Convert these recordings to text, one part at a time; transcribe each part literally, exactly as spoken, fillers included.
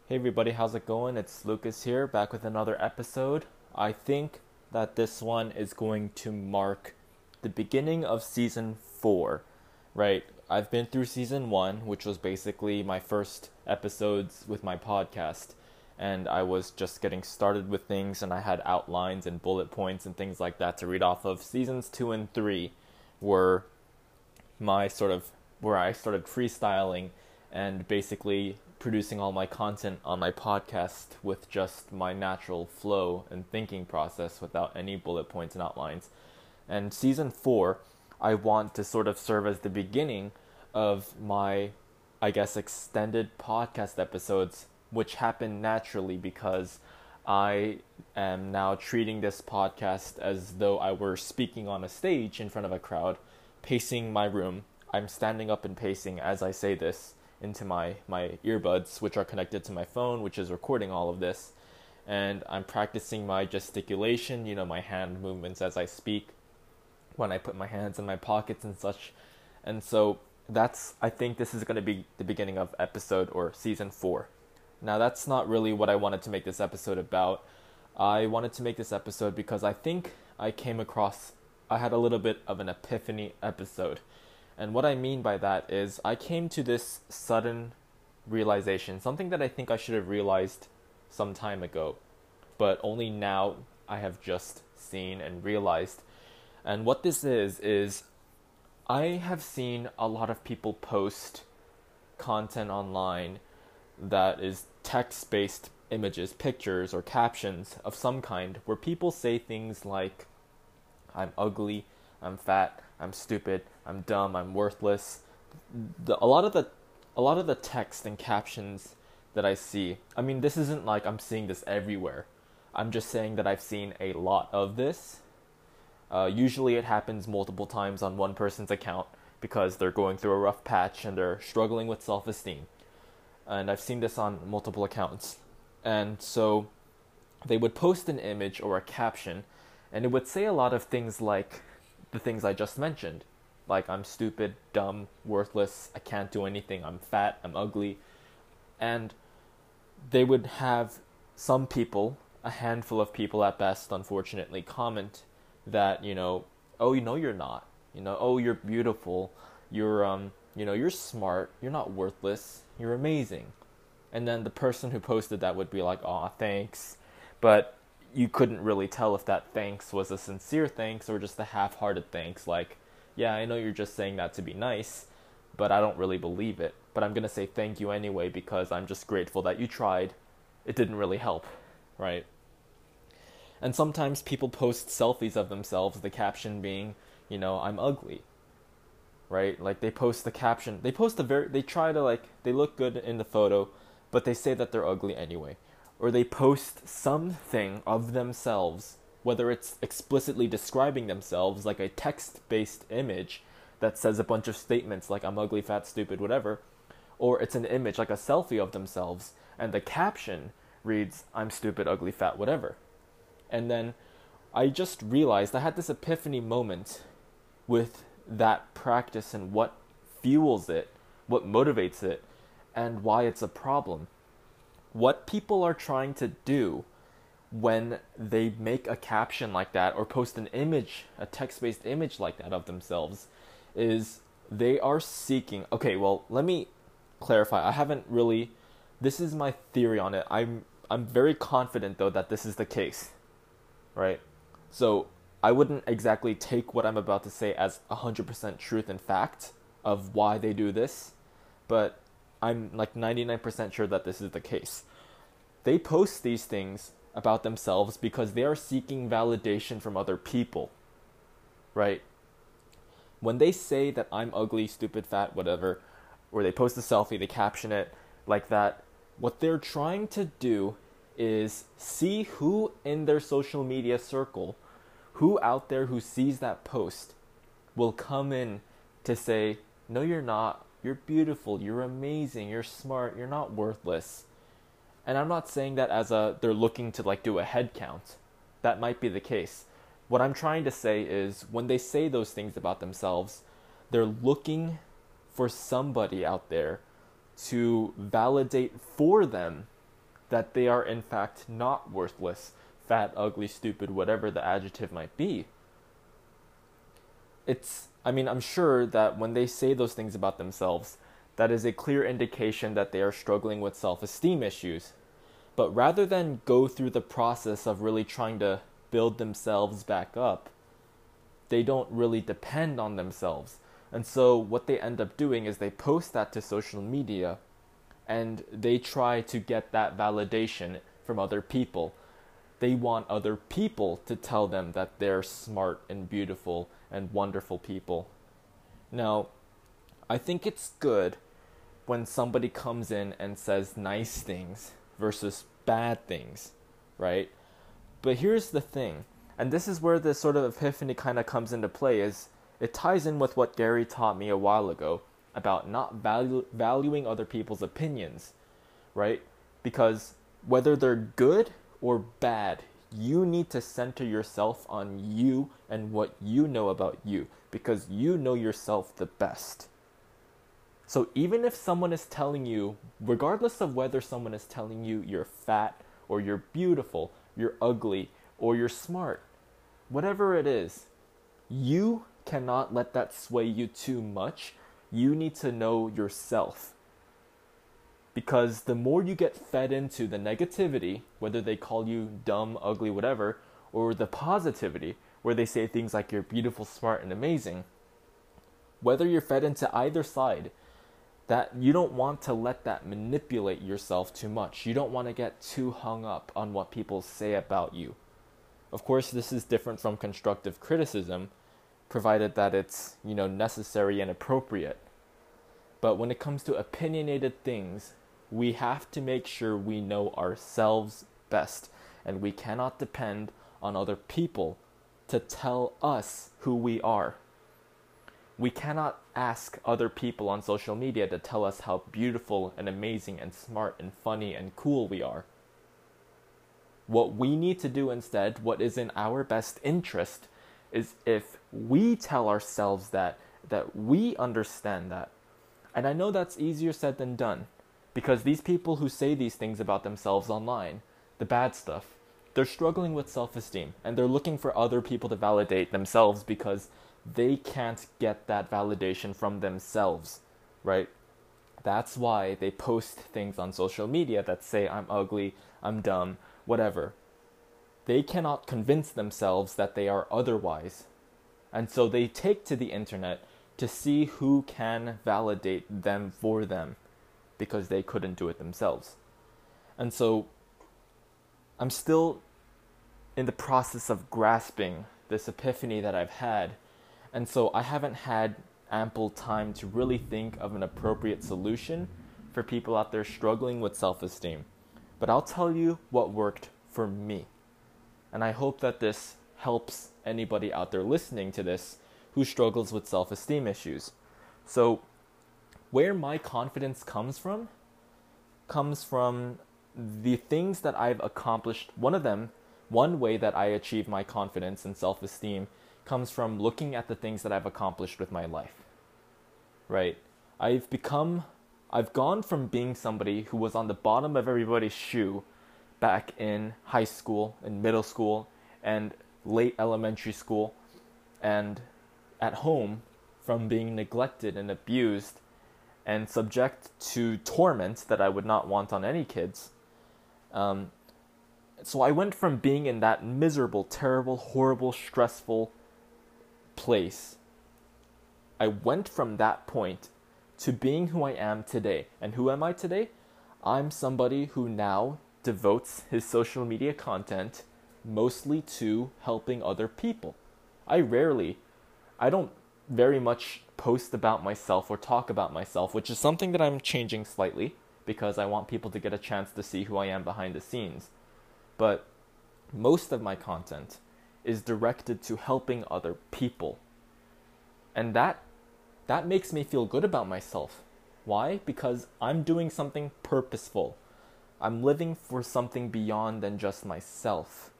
Hey everybody, how's it going? It's Lucas here, back with another episode. I think that this one is going to mark the beginning of season four, right? I've been through season one, which was basically my first episodes with my podcast, and I was just getting started with things, and I had outlines and bullet points and things like that to read off of. Seasons two and three were my sort of where I started freestyling and basically producing all my content on my podcast with just my natural flow and thinking process without any bullet points and outlines. And season four, I want to sort of serve as the beginning of my, I guess, extended podcast episodes, which happen naturally because I am now treating this podcast as though I were speaking on a stage in front of a crowd, pacing my room. I'm standing up and pacing as I say this into my, my earbuds, which are connected to my phone, which is recording all of this. And I'm practicing my gesticulation, you know, my hand movements as I speak, when I put my hands in my pockets and such. And so that's, I think this is going to be the beginning of episode or season four. Now, that's not really what I wanted to make this episode about. I wanted to make this episode because I think I came across, I had a little bit of an epiphany episode. And what I mean by that is I came to this sudden realization, something that I think I should have realized some time ago, but only now I have just seen and realized. And what this is, is I have seen a lot of people post content online that is text-based images, pictures, or captions of some kind, where people say things like, I'm ugly, I'm fat, I'm stupid, I'm dumb, I'm worthless. The, a lot of the a lot of the text and captions that I see, I mean, this isn't like I'm seeing this everywhere. I'm just saying that I've seen a lot of this. Uh, usually it happens multiple times on one person's account because they're going through a rough patch and they're struggling with self-esteem. And I've seen this on multiple accounts. And so they would post an image or a caption, and it would say a lot of things like the things I just mentioned. Like, I'm stupid, dumb, worthless, I can't do anything, I'm fat, I'm ugly. And they would have some people, a handful of people at best, unfortunately, comment that, you know, oh, you know you're not. You know, oh, you're beautiful, you're, um, you know, you're smart, you're not worthless, you're amazing. And then the person who posted that would be like, aw, thanks. But you couldn't really tell if that thanks was a sincere thanks or just a half-hearted thanks, like, yeah, I know you're just saying that to be nice, but I don't really believe it. But I'm going to say thank you anyway because I'm just grateful that you tried. It didn't really help, right? And sometimes people post selfies of themselves, the caption being, you know, I'm ugly, right? Like, they post the caption, they post a very, they try to, like, they look good in the photo, but they say that they're ugly anyway. Or they post something of themselves, whether it's explicitly describing themselves, like a text-based image that says a bunch of statements like I'm ugly, fat, stupid, whatever, or it's an image like a selfie of themselves, and the caption reads, I'm stupid, ugly, fat, whatever. And then I just realized I had this epiphany moment with that practice and what fuels it, what motivates it, and why it's a problem. What people are trying to do when they make a caption like that or post an image, a text-based image like that of themselves, is they are seeking... Okay, well, let me clarify. I haven't really... This is my theory on it. I'm I'm very confident, though, that this is the case, right? So I wouldn't exactly take what I'm about to say as one hundred percent truth and fact of why they do this, but I'm like ninety-nine percent sure that this is the case. They post these things about themselves because they are seeking validation from other people, right? When they say that I'm ugly, stupid, fat, whatever, or they post a selfie, they caption it like that, what they're trying to do is see who in their social media circle, who out there who sees that post will come in to say, no, you're not, you're beautiful, you're amazing, you're smart, you're not worthless. And I'm not saying that as a, they're looking to like do a head count. That might be the case. What I'm trying to say is when they say those things about themselves, they're looking for somebody out there to validate for them that they are in fact not worthless, fat, ugly, stupid, whatever the adjective might be. It's, I mean, I'm sure that when they say those things about themselves, that is a clear indication that they are struggling with self-esteem issues. But rather than go through the process of really trying to build themselves back up, they don't really depend on themselves. And so what they end up doing is they post that to social media and they try to get that validation from other people. They want other people to tell them that they're smart and beautiful and wonderful people. Now, I think it's good when somebody comes in and says nice things versus bad things, right? But here's the thing, and this is where this sort of epiphany kind of comes into play, is it ties in with what Gary taught me a while ago about not value, valuing other people's opinions, right? Because whether they're good or bad, you need to center yourself on you and what you know about you, because you know yourself the best. So even if someone is telling you, regardless of whether someone is telling you you're fat or you're beautiful, you're ugly or you're smart, whatever it is, you cannot let that sway you too much. You need to know yourself. Because the more you get fed into the negativity, whether they call you dumb, ugly, whatever, or the positivity, where they say things like you're beautiful, smart, and amazing, whether you're fed into either side, that you don't want to let that manipulate yourself too much. You don't want to get too hung up on what people say about you. Of course, this is different from constructive criticism, provided that it's, you know, necessary and appropriate. But when it comes to opinionated things, we have to make sure we know ourselves best, and we cannot depend on other people to tell us who we are. We cannot ask other people on social media to tell us how beautiful and amazing and smart and funny and cool we are. What we need to do instead, what is in our best interest, is if we tell ourselves that, that we understand that. And I know that's easier said than done, because these people who say these things about themselves online, the bad stuff, they're struggling with self-esteem, and they're looking for other people to validate themselves because they can't get that validation from themselves, right? That's why they post things on social media that say, I'm ugly, I'm dumb, whatever. They cannot convince themselves that they are otherwise. And so they take to the internet to see who can validate them for them, because they couldn't do it themselves. And so I'm still in the process of grasping this epiphany that I've had. And so I haven't had ample time to really think of an appropriate solution for people out there struggling with self-esteem. But I'll tell you what worked for me. And I hope that this helps anybody out there listening to this who struggles with self-esteem issues. So where my confidence comes from, comes from the things that I've accomplished. One of them, one way that I achieve my confidence and self-esteem comes from looking at the things that I've accomplished with my life, right? I've become, I've gone from being somebody who was on the bottom of everybody's shoe back in high school, in middle school, and late elementary school, and at home, from being neglected and abused and subject to torment that I would not want on any kids. Um, so I went from being in that miserable, terrible, horrible, stressful place. I went from that point to being who I am today. And who am I today? I'm somebody who now devotes his social media content mostly to helping other people. I rarely, I don't very much post about myself or talk about myself, which is something that I'm changing slightly because I want people to get a chance to see who I am behind the scenes. But most of my content is directed to helping other people. And that that makes me feel good about myself. Why? Because I'm doing something purposeful. I'm living for something beyond than just myself.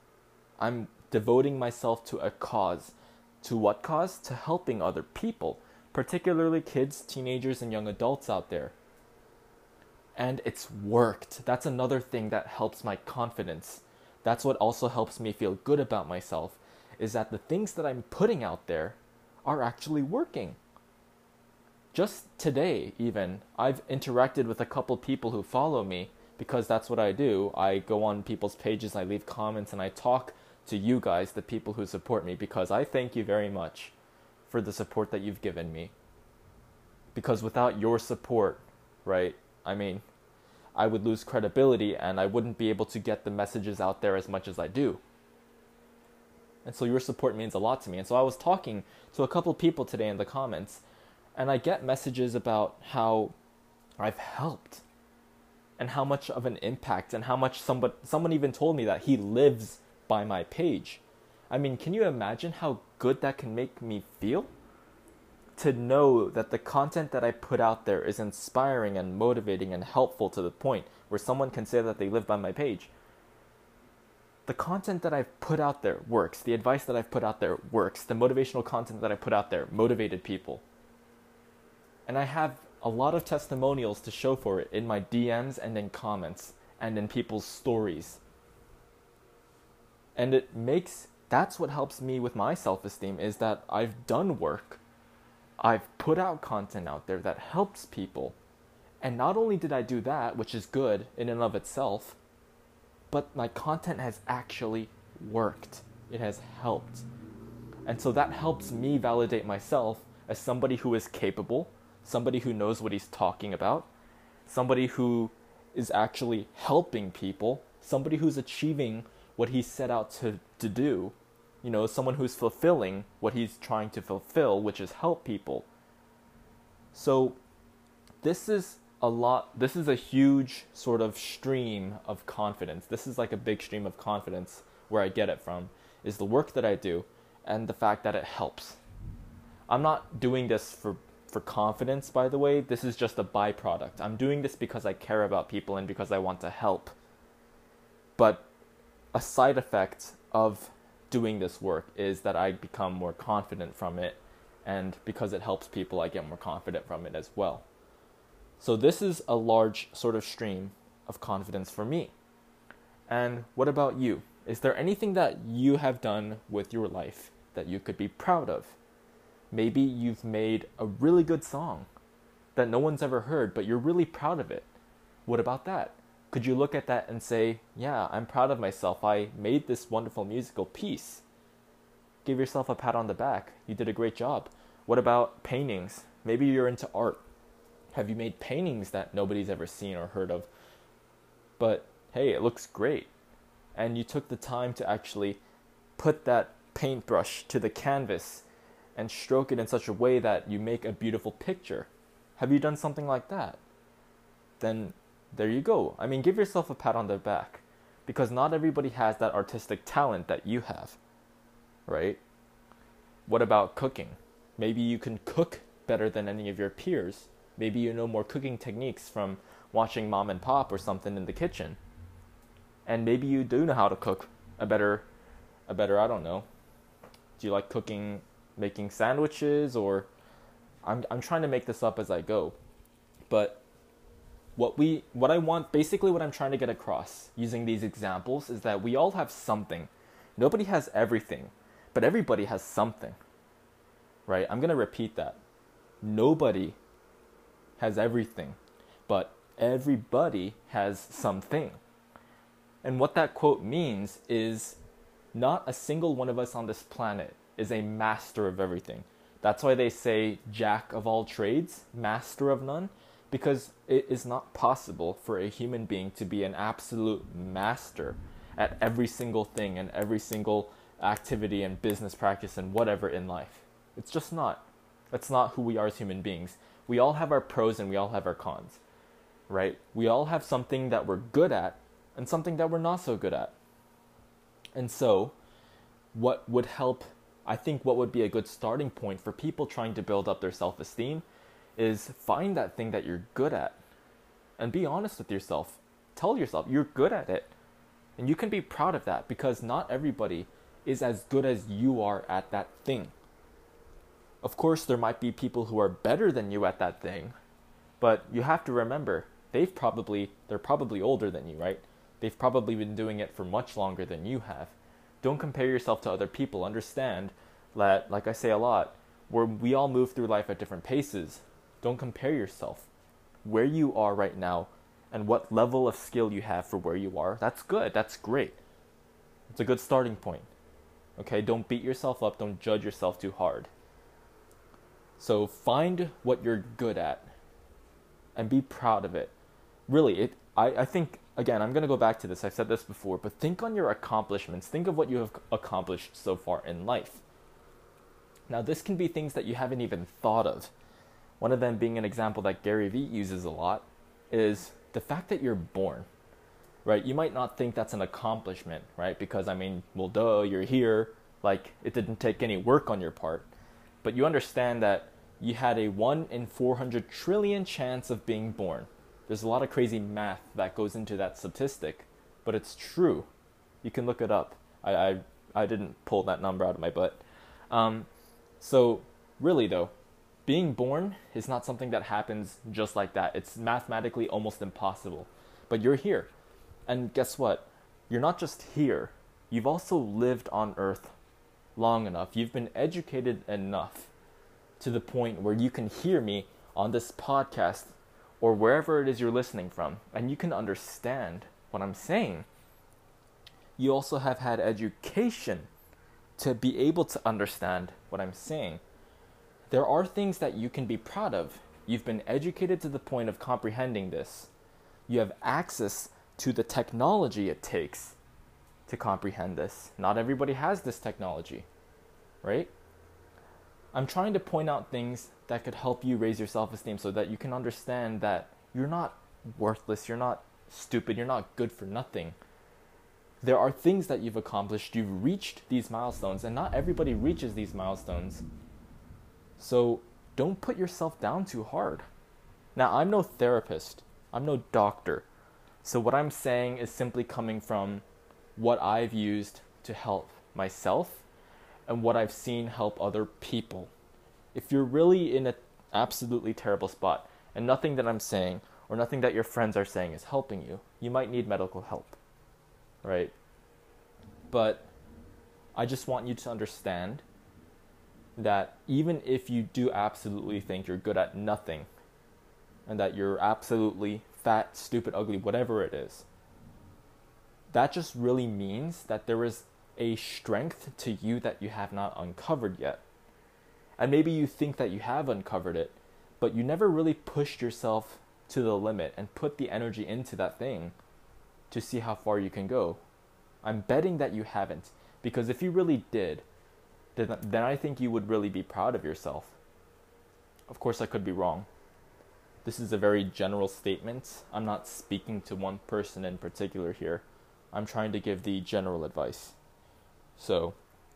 I'm devoting myself to a cause. To what cause? To helping other people, particularly kids, teenagers, and young adults out there. And it's worked. That's another thing that helps my confidence. That's what also helps me feel good about myself, is that the things that I'm putting out there are actually working. Just today, even, I've interacted with a couple people who follow me because that's what I do. I go on people's pages, I leave comments, and I talk to you guys, the people who support me, because I thank you very much for the support that you've given me. Because without your support, right, I mean, I would lose credibility and I wouldn't be able to get the messages out there as much as I do. And so your support means a lot to me. And so I was talking to a couple people today in the comments, and I get messages about how I've helped and how much of an impact and how much somebody, someone even told me that he lives by my page. I mean, can you imagine how good that can make me feel? To know that the content that I put out there is inspiring and motivating and helpful to the point where someone can say that they live by my page. The content that I've put out there works. The advice that I've put out there works. The motivational content that I put out there motivated people. And I have a lot of testimonials to show for it in my D Ms and in comments and in people's stories. And it makes, that's what helps me with my self-esteem, is that I've done work. I've put out content out there that helps people. And not only did I do that, which is good in and of itself, but my content has actually worked. It has helped. And so that helps me validate myself as somebody who is capable, somebody who knows what he's talking about, somebody who is actually helping people, somebody who's achieving what he set out to, to do. You know, someone who's fulfilling what he's trying to fulfill, which is help people. So this is a lot, this is a huge sort of stream of confidence. This is like a big stream of confidence where I get it from, is the work that I do and the fact that it helps. I'm not doing this for, for confidence, by the way. This is just a byproduct. I'm doing this because I care about people and because I want to help. But a side effect of doing this work is that I become more confident from it, and because it helps people, I get more confident from it as well. So this is a large sort of stream of confidence for me. And what about you? Is there anything that you have done with your life that you could be proud of? Maybe you've made a really good song that no one's ever heard, but you're really proud of it. What about that? Could you look at that and say, yeah, I'm proud of myself. I made this wonderful musical piece. Give yourself a pat on the back. You did a great job. What about paintings? Maybe you're into art. Have you made paintings that nobody's ever seen or heard of? But hey, it looks great. And you took the time to actually put that paintbrush to the canvas and stroke it in such a way that you make a beautiful picture. Have you done something like that? Then there you go. I mean, give yourself a pat on the back, because not everybody has that artistic talent that you have, right? What about cooking? Maybe you can cook better than any of your peers. Maybe you know more cooking techniques from watching Mom and Pop or something in the kitchen. And maybe you do know how to cook a better, a better, I don't know. Do you like cooking, making sandwiches, or I'm I'm trying to make this up as I go. But What we, what I want, basically what I'm trying to get across using these examples is that we all have something. Nobody has everything, but everybody has something, right? I'm going to repeat that. Nobody has everything, but everybody has something. And what that quote means is not a single one of us on this planet is a master of everything. That's why they say jack of all trades, master of none. Because it is not possible for a human being to be an absolute master at every single thing and every single activity and business practice and whatever in life. It's just not. That's not who we are as human beings. We all have our pros and we all have our cons, right? We all have something that we're good at and something that we're not so good at. And so what would help, I think what would be a good starting point for people trying to build up their self-esteem is find that thing that you're good at and be honest with yourself. Tell yourself you're good at it. And you can be proud of that, because not everybody is as good as you are at that thing. Of course, there might be people who are better than you at that thing, but you have to remember They've probably, they're probably older than you, right? They've probably been doing it for much longer than you have. Don't compare yourself to other people. Understand that, like I say a lot, where we all move through life at different paces. Don't compare yourself. Where you are right now and what level of skill you have for where you are, that's good. That's great. It's a good starting point. Okay, don't beat yourself up. Don't judge yourself too hard. So find what you're good at and be proud of it. Really, it. I, I think, again, I'm going to go back to this. I've said this before, but think on your accomplishments. Think of what you have accomplished so far in life. Now, this can be things that you haven't even thought of. One of them being an example that Gary Vee uses a lot is the fact that you're born, right? You might not think that's an accomplishment, right? Because, I mean, well, duh, you're here. Like, it didn't take any work on your part. But you understand that you had a one in four hundred trillion chance of being born. There's a lot of crazy math that goes into that statistic, but it's true. You can look it up. I I, I didn't pull that number out of my butt. Um, so really though, being born is not something that happens just like that. It's mathematically almost impossible. But you're here. And guess what? You're not just here. You've also lived on Earth long enough. You've been educated enough to the point where you can hear me on this podcast or wherever it is you're listening from, and you can understand what I'm saying. You also have had education to be able to understand what I'm saying. There are things that you can be proud of. You've been educated to the point of comprehending this. You have access to the technology it takes to comprehend this. Not everybody has this technology, right? I'm trying to point out things that could help you raise your self-esteem so that you can understand that you're not worthless, you're not stupid, you're not good for nothing. There are things that you've accomplished, you've reached these milestones, and not everybody reaches these milestones. So don't put yourself down too hard. Now, I'm no therapist, I'm no doctor. So what I'm saying is simply coming from what I've used to help myself and what I've seen help other people. If you're really in an absolutely terrible spot and nothing that I'm saying or nothing that your friends are saying is helping you, you might need medical help, right? But I just want you to understand that even if you do absolutely think you're good at nothing and that you're absolutely fat, stupid, ugly, whatever it is, that just really means that there is a strength to you that you have not uncovered yet. And maybe you think that you have uncovered it, but you never really pushed yourself to the limit and put the energy into that thing to see how far you can go. I'm betting that you haven't, because if you really did, then, then I think you would really be proud of yourself. Of course, I could be wrong. This is a very general statement. I'm not speaking to one person in particular here. I'm trying to give the general advice. So,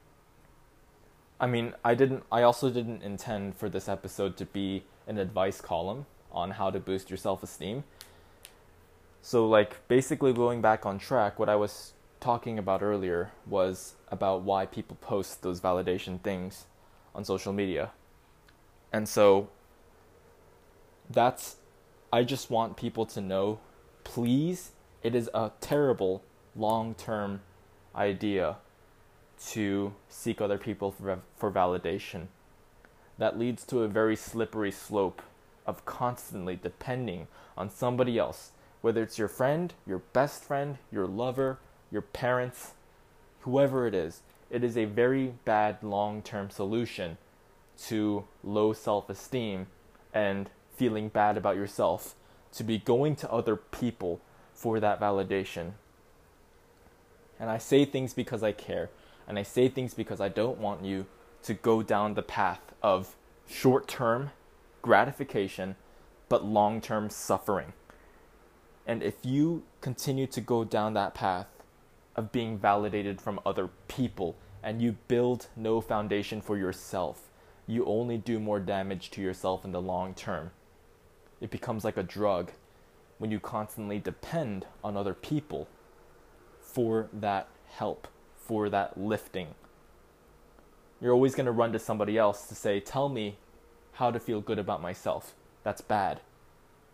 I mean, I didn't. I also didn't intend for this episode to be an advice column on how to boost your self-esteem. So, like, basically going back on track, what I was talking about earlier was about why people post those validation things on social media. And so, that's, I just want people to know, please, it is a terrible long-term idea to seek other people for, for validation. That leads to a very slippery slope of constantly depending on somebody else, whether it's your friend, your best friend, your lover, your parents, whoever it is. It is a very bad long-term solution to low self-esteem and feeling bad about yourself, to be going to other people for that validation. And I say things because I care. And I say things because I don't want you to go down the path of short-term gratification, but long-term suffering. And if you continue to go down that path of being validated from other people, and you build no foundation for yourself, you only do more damage to yourself in the long term. It becomes like a drug when you constantly depend on other people for that help, for that lifting. You're always going to run to somebody else to say, tell me how to feel good about myself. That's bad.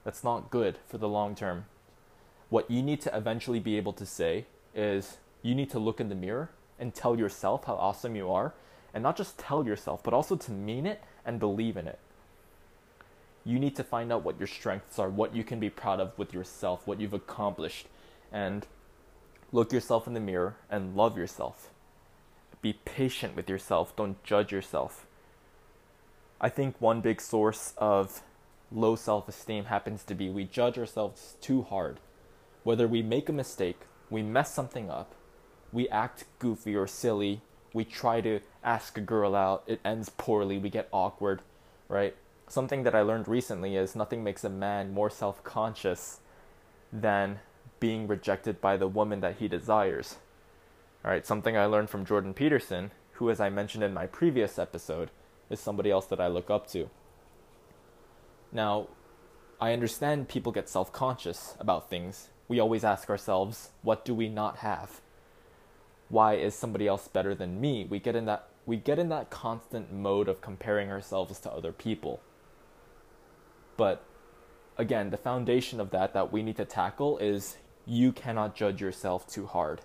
That's not good for the long term. What you need to eventually be able to say is you need to look in the mirror and tell yourself how awesome you are, and not just tell yourself, but also to mean it and believe in it. You need to find out what your strengths are, what you can be proud of with yourself, what you've accomplished, and look yourself in the mirror and love yourself. Be patient with yourself. Don't judge yourself. I think one big source of low self-esteem happens to be we judge ourselves too hard. Whether we make a mistake, we mess something up, we act goofy or silly, we try to ask a girl out, it ends poorly, we get awkward, right? Something that I learned recently is nothing makes a man more self-conscious than being rejected by the woman that he desires. All right, something I learned from Jordan Peterson, who, as I mentioned in my previous episode, is somebody else that I look up to. Now, I understand people get self-conscious about things. We always ask ourselves, what do we not have? Why is somebody else better than me? We get in that we get in that constant mode of comparing ourselves to other people. But again, the foundation of that that we need to tackle is you cannot judge yourself too hard.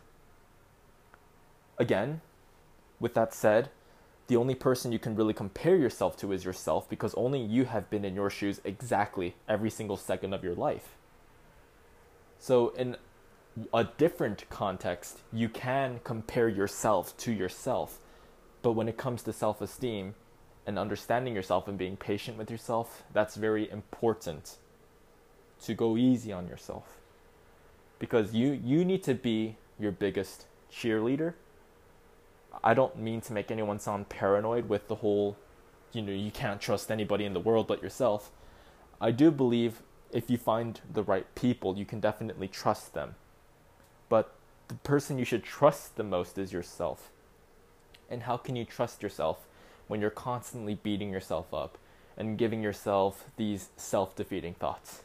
Again, with that said, the only person you can really compare yourself to is yourself, because only you have been in your shoes exactly every single second of your life. So in a different context, you can compare yourself to yourself. But when it comes to self-esteem and understanding yourself and being patient with yourself, that's very important, to go easy on yourself. Because you, you need to be your biggest cheerleader. I don't mean to make anyone sound paranoid with the whole, you know, you can't trust anybody in the world but yourself. I do believe if you find the right people, you can definitely trust them. But the person you should trust the most is yourself. And how can you trust yourself when you're constantly beating yourself up and giving yourself these self-defeating thoughts?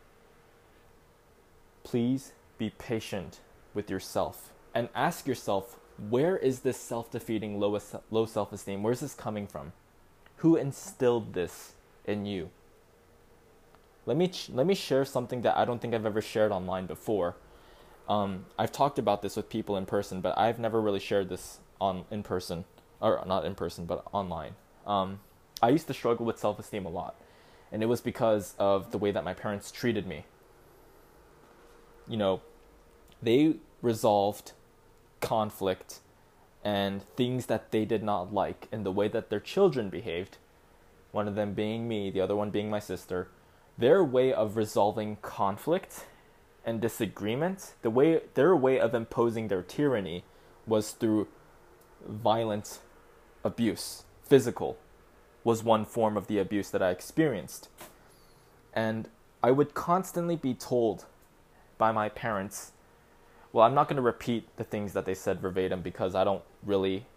Please be patient with yourself and ask yourself, where is this self-defeating low, low self-esteem? Where's this coming from? Who instilled this in you? Let me ch- let me share something that I don't think I've ever shared online before. Um, I've talked about this with people in person, but I've never really shared this on in person, or not in person, but online. Um, I used to struggle with self-esteem a lot, and it was because of the way that my parents treated me. You know, they resolved conflict and things that they did not like in the way that their children behaved, one of them being me, the other one being my sister. Their way of resolving conflict and disagreement, the way their way of imposing their tyranny was through violent abuse. Physical was one form of the abuse that I experienced. And I would constantly be told by my parents, well, I'm not going to repeat the things that they said verbatim because I don't really,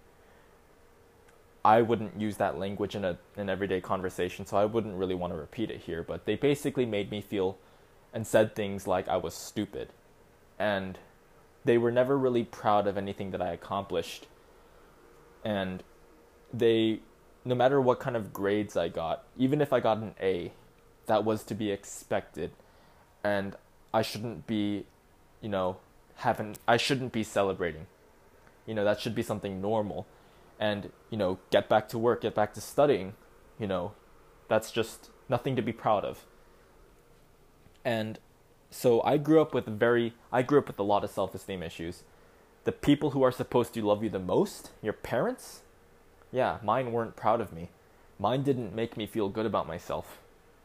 I wouldn't use that language in a an everyday conversation, so I wouldn't really want to repeat it here. But they basically made me feel and said things like I was stupid. And they were never really proud of anything that I accomplished. And they, no matter what kind of grades I got, even if I got an A, that was to be expected. And I shouldn't be, you know, having, I shouldn't be celebrating. You know, that should be something normal. And, you know, get back to work, get back to studying, you know, that's just nothing to be proud of. And so I grew up with very, I grew up with a lot of self-esteem issues. The people who are supposed to love you the most, your parents, yeah, mine weren't proud of me. Mine didn't make me feel good about myself.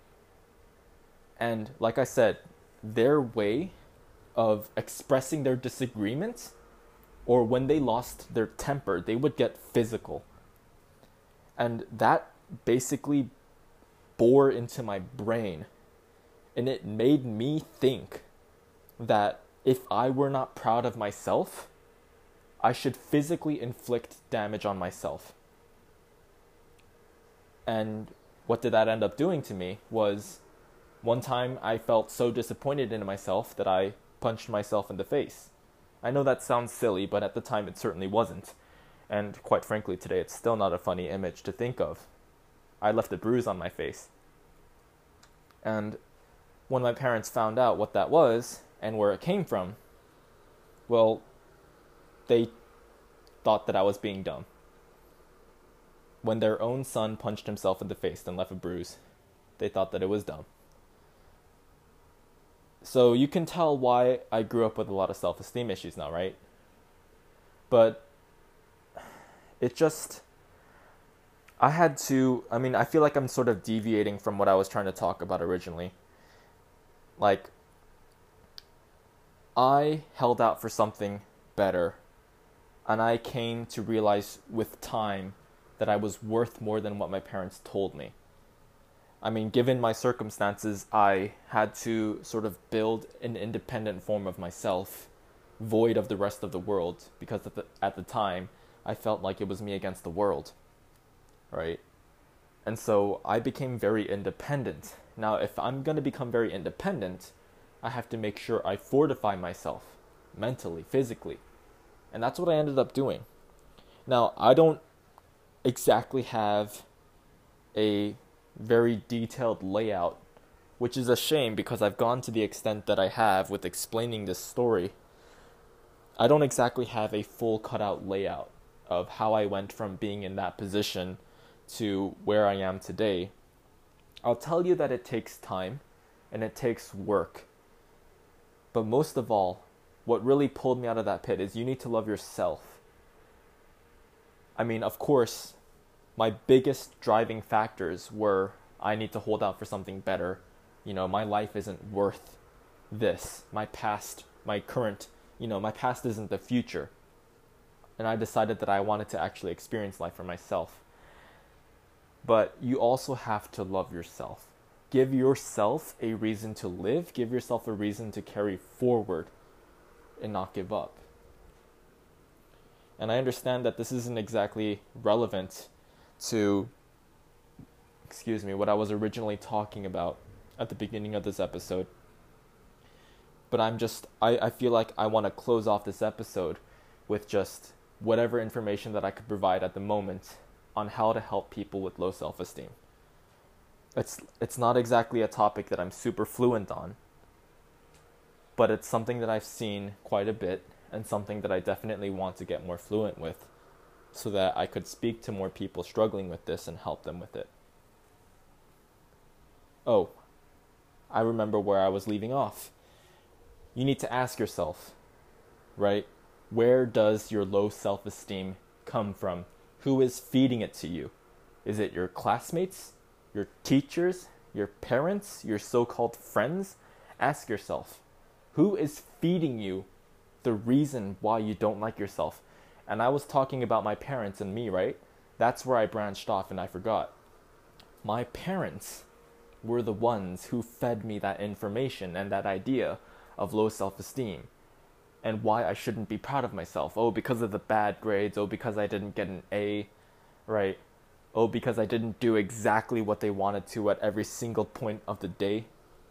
And like I said, their way of expressing their disagreements, or when they lost their temper, they would get physical. And that basically bore into my brain. And it made me think that if I were not proud of myself, I should physically inflict damage on myself. And what did that end up doing to me was, one time I felt so disappointed in myself that I punched myself in the face. I know that sounds silly, but at the time it certainly wasn't. And quite frankly, today it's still not a funny image to think of. I left a bruise on my face. And when my parents found out what that was and where it came from, well, they thought that I was being dumb. When their own son punched himself in the face and left a bruise, they thought that it was dumb. So you can tell why I grew up with a lot of self-esteem issues now, right? But it just, I had to, I mean, I feel like I'm sort of deviating from what I was trying to talk about originally. Like, I held out for something better, and I came to realize with time that I was worth more than what my parents told me. I mean, given my circumstances, I had to sort of build an independent form of myself, void of the rest of the world, because at the, at the time, I felt like it was me against the world, right? And so I became very independent. Now, if I'm going to become very independent, I have to make sure I fortify myself mentally, physically. And that's what I ended up doing. Now, I don't exactly have a very detailed layout, which is a shame because I've gone to the extent that I have with explaining this story. I don't exactly have a full cutout layout of how I went from being in that position to where I am today. I'll tell you that it takes time and it takes work. But most of all, what really pulled me out of that pit is you need to love yourself. I mean, of course, my biggest driving factors were I need to hold out for something better. You know, my life isn't worth this. My past, my current, you know, my past isn't the future. And I decided that I wanted to actually experience life for myself. But you also have to love yourself. Give yourself a reason to live. Give yourself a reason to carry forward and not give up. And I understand that this isn't exactly relevant to, excuse me, what I was originally talking about at the beginning of this episode. But I'm just, I, I feel like I want to close off this episode with just whatever information that I could provide at the moment on how to help people with low self-esteem. It's it's not exactly a topic that I'm super fluent on, but it's something that I've seen quite a bit and something that I definitely want to get more fluent with so that I could speak to more people struggling with this and help them with it. Oh, I remember where I was leaving off. You need to ask yourself, right? Where does your low self-esteem come from? Who is feeding it to you? Is it your classmates, your teachers, your parents, your so-called friends? Ask yourself, who is feeding you the reason why you don't like yourself? And I was talking about my parents and me, right? That's where I branched off and I forgot. My parents were the ones who fed me that information and that idea of low self-esteem and why I shouldn't be proud of myself. Oh, because of the bad grades. Oh, because I didn't get an A, right? Oh, because I didn't do exactly what they wanted to at every single point of the day.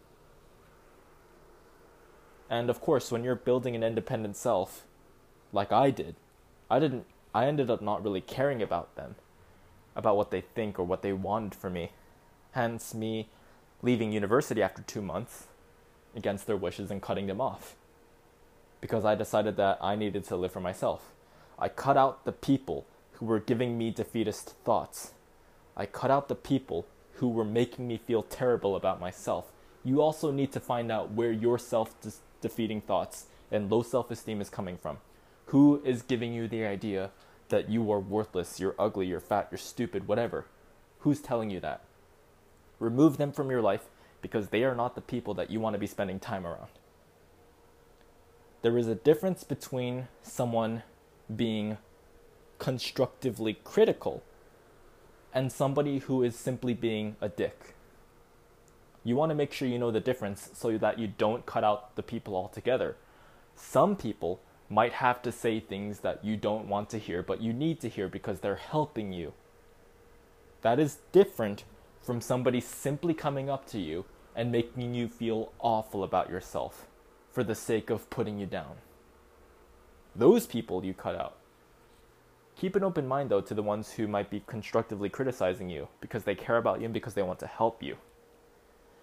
And of course, when you're building an independent self, like I did, I didn't, I ended up not really caring about them, about what they think or what they wanted for me. Hence me leaving university after two months against their wishes and cutting them off. Because I decided that I needed to live for myself. I cut out the people who were giving me defeatist thoughts. I cut out the people who were making me feel terrible about myself. You also need to find out where your self-defeating thoughts and low self-esteem is coming from. Who is giving you the idea that you are worthless, you're ugly, you're fat, you're stupid, whatever? Who's telling you that? Remove them from your life because they are not the people that you want to be spending time around. There is a difference between someone being constructively critical and somebody who is simply being a dick. You want to make sure you know the difference so that you don't cut out the people altogether. Some people might have to say things that you don't want to hear, but you need to hear because they're helping you. That is different from somebody simply coming up to you and making you feel awful about yourself for the sake of putting you down. Those people you cut out. Keep an open mind, though, to the ones who might be constructively criticizing you because they care about you and because they want to help you.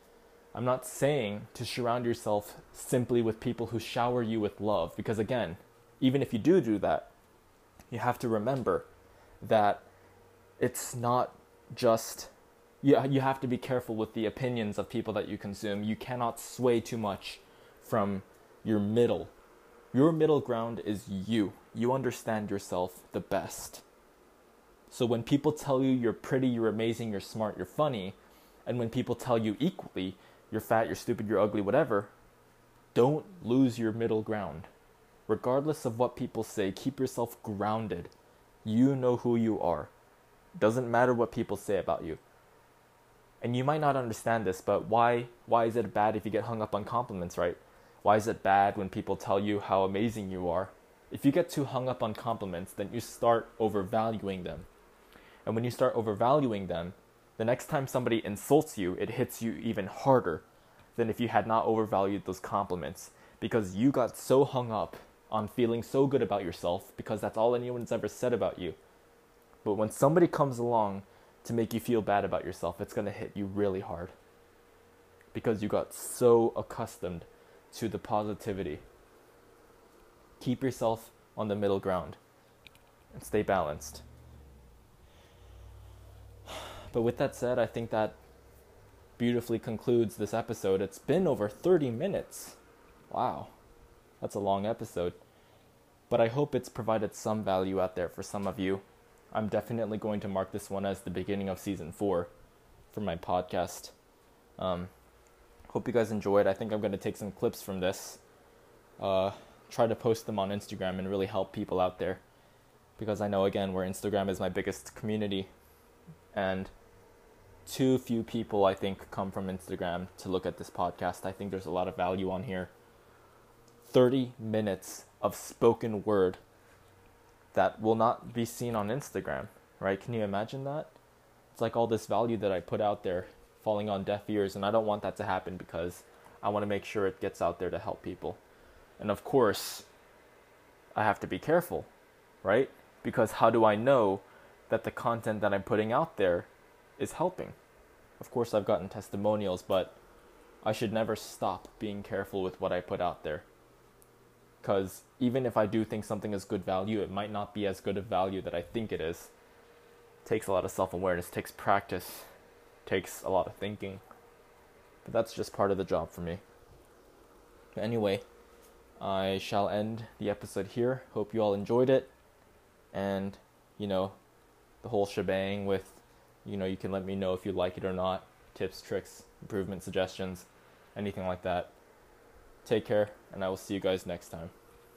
I'm not saying to surround yourself simply with people who shower you with love, because again, even if you do do that, you have to remember that it's not just, you, you have to be careful with the opinions of people that you consume. You cannot sway too much from your middle. Your middle ground is you. You understand yourself the best. So when people tell you you're pretty, you're amazing, you're smart, you're funny, and when people tell you equally, you're fat, you're stupid, you're ugly, whatever, don't lose your middle ground. Regardless of what people say, keep yourself grounded. You know who you are. Doesn't matter what people say about you. And you might not understand this, but why why is it bad if you get hung up on compliments, right? Why is it bad when people tell you how amazing you are? If you get too hung up on compliments, then you start overvaluing them. And when you start overvaluing them, the next time somebody insults you, it hits you even harder than if you had not overvalued those compliments, because you got so hung up on feeling so good about yourself because that's all anyone's ever said about you. But when somebody comes along to make you feel bad about yourself, it's going to hit you really hard because you got so accustomed to the positivity. Keep yourself on the middle ground and stay balanced. But with that said, I think that beautifully concludes this episode. It's been over thirty minutes. Wow, that's a long episode. But I hope it's provided some value out there for some of you. I'm definitely going to mark this one as the beginning of season four for my podcast. Um, hope you guys enjoyed. I think I'm going to take some clips from this, uh, try to post them on Instagram and really help people out there. Because I know, again, where Instagram is my biggest community. And too few people, I think, come from Instagram to look at this podcast. I think there's a lot of value on here. thirty minutes of spoken word that will not be seen on Instagram, right? Can you imagine that? It's like all this value that I put out there falling on deaf ears, and I don't want that to happen because I want to make sure it gets out there to help people. And of course, I have to be careful, right? Because how do I know that the content that I'm putting out there is helping? Of course, I've gotten testimonials, but I should never stop being careful with what I put out there. Because even if I do think something is good value, it might not be as good of value that I think it is. It takes a lot of self-awareness, takes practice, takes a lot of thinking. But that's just part of the job for me. But anyway, I shall end the episode here. Hope you all enjoyed it. And, you know, the whole shebang with, you know, you can let me know if you like it or not. Tips, tricks, improvement suggestions, anything like that. Take care, and I will see you guys next time.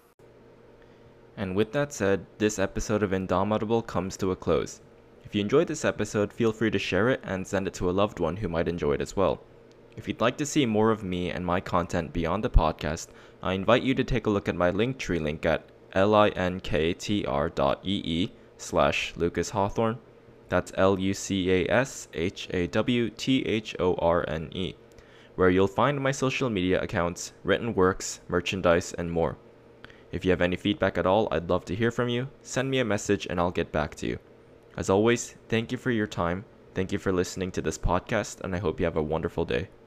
And with that said, this episode of Indomitable comes to a close. If you enjoyed this episode, feel free to share it and send it to a loved one who might enjoy it as well. If you'd like to see more of me and my content beyond the podcast, I invite you to take a look at my Linktree link at linktr dot ee slash Lucas Hawthorne. That's L U C A S H A W T H O R N E, where you'll find my social media accounts, written works, merchandise, and more. If you have any feedback at all, I'd love to hear from you. Send me a message and I'll get back to you. As always, thank you for your time. Thank you for listening to this podcast, and I hope you have a wonderful day.